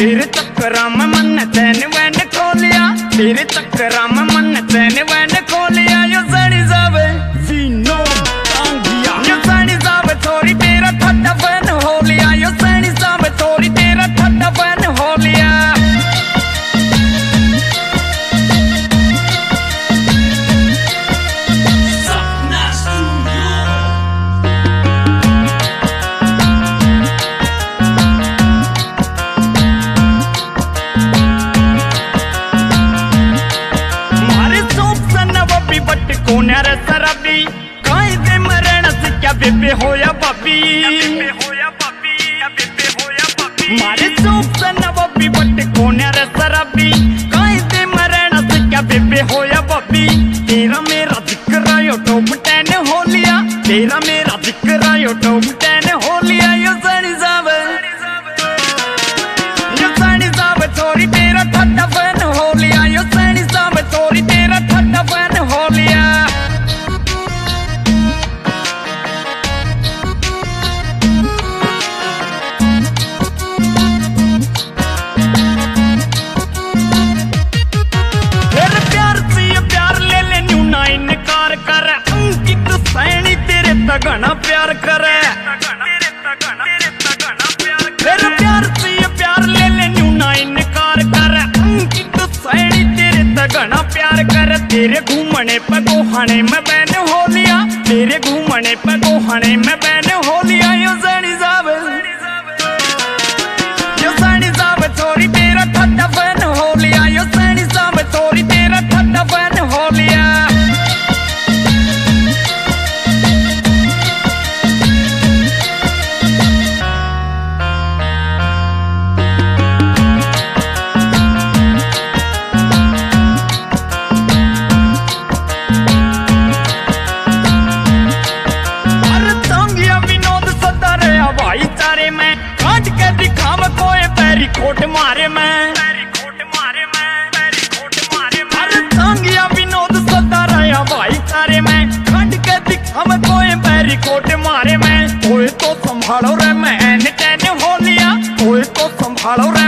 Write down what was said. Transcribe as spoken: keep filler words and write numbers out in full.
तेरे चक्करा में मन चैन वैन खोलिया, तेरे चक्करा में मन चैन वैन खोलिया। यो सड़ी जावे जीनो टांगिया, यो सड़ी जावे छोरी तेरा ठट्टा फैन हो लिया, यो सड़ी जावे छोरी तेरा ठट्टा फैन हो लिया। रे शराबी काई दे मरण से क्या बेबे होया बाबी, मारे चौक से नवाबी बट कोने रे शराबी काई दे मरण से क्या बेबे होया बाबी। तेरा मेरा जिक्र आयो टॉप टेन हो लिया, तेरा मेरा जिक्र आयो टॉप टेन हो लिया। यो सड़ी जावे यो सड़ी जावे छोरी तेरा ठट्टा फैन हो लिया, यो सड़ी जावे छोरी तेरा ठट्टा फैन हो लिया। घना प्यार करे तेरे प्यार से ये प्यार ले ले न्यू ना इनकार करे, अंकित सैनी तेरे तगना प्यार करे। तेरे घूमने पे गोहाने में बैन हो लिया, तेरे घूमने पे गोहाने में बैन हो लिया। यो सड़ी जावे यो सड़ी जावे छोरी तेरा ठट्टा फैन हो लिया, यो सड़ी जावे छोरी तेरा ठट्टा फैन हो लिया। खोट मारे मैं खोट मारे मैं खोट मारे मैं अरे सांगिया विनोद सदा रहा भाई सारे मैं खंड के दिखा में कोई पैरी खोट मारे मैं। कोई तो संभालो रे मैं टेन हो लिया, कोई तो संभालो रे